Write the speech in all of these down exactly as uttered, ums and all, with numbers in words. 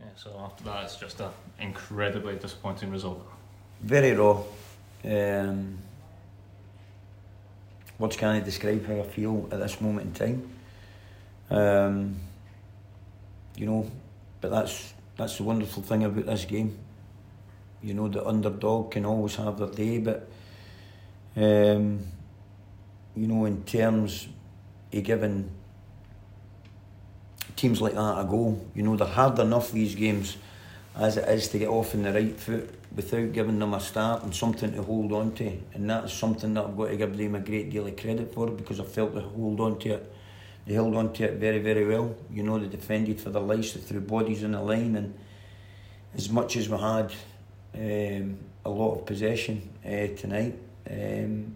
Yeah, so after that, it's just an incredibly disappointing result. Very raw. Um, words can't describe how I feel at this moment in time. Um, you know, but that's that's the wonderful thing about this game. You know, the underdog can always have their day, but um, you know, in terms of giving teams like that a go, you know, they're hard enough, these games, as it is, to get off on the right foot without giving them a start and something to hold on to. And that's something that I've got to give them a great deal of credit for, because I felt they hold on to it. They held on to it very, very well. You know, they defended for their lives, they threw bodies on the line, and as much as we had um, a lot of possession uh, tonight, um,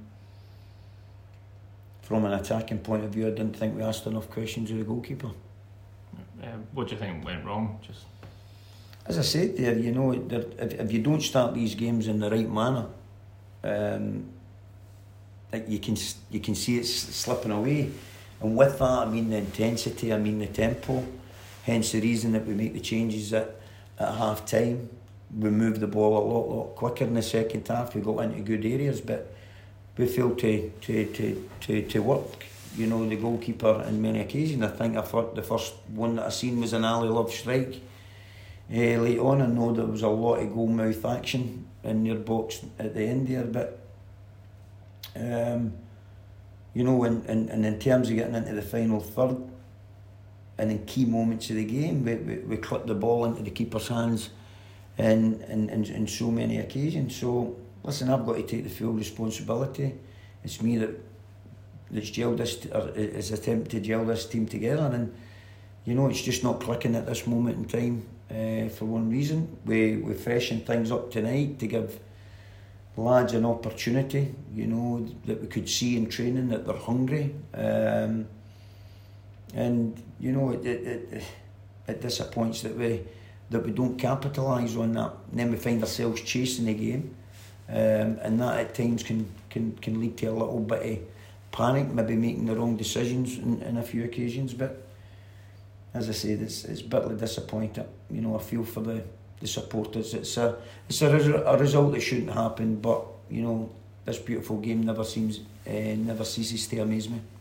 from an attacking point of view, I didn't think we asked enough questions of the goalkeeper. Uh, what do you think went wrong? Just as I said there, you know, if, if you don't start these games in the right manner, um, you can you can see it slipping away. And with that, I mean the intensity, I mean the tempo. Hence the reason that we make the changes at, at half time. We move the ball a lot, lot quicker in the second half. We got into good areas, but we failed to to to to, to work. You know, the goalkeeper on many occasions. I think I thought the first one that I seen was an Ali Love strike uh, late on. I know there was a lot of goal mouth action in your box at the end there, but um, you know, and, and, and in terms of getting into the final third and in key moments of the game, we, we, we clipped the ball into the keeper's hands in, in, in, in so many occasions. So, listen, I've got to take the full responsibility. It's me that that's gelled this, or is attempting to gel this team together, and you know, it's just not clicking at this moment in time uh, for one reason. We, we freshened things up tonight to give lads an opportunity, you know, that we could see in training that they're hungry, um, and you know, it, it, it, it disappoints that we that we don't capitalise on that. And then we find ourselves chasing the game, um, and that at times can, can, can lead to a little bit of panic, maybe making the wrong decisions in, in a few occasions. But as I said, it's it's bitterly disappointing. You know, I feel for the the supporters. It's a it's a, res- a result that shouldn't happen, but you know, this beautiful game never seems uh, never ceases to amaze me.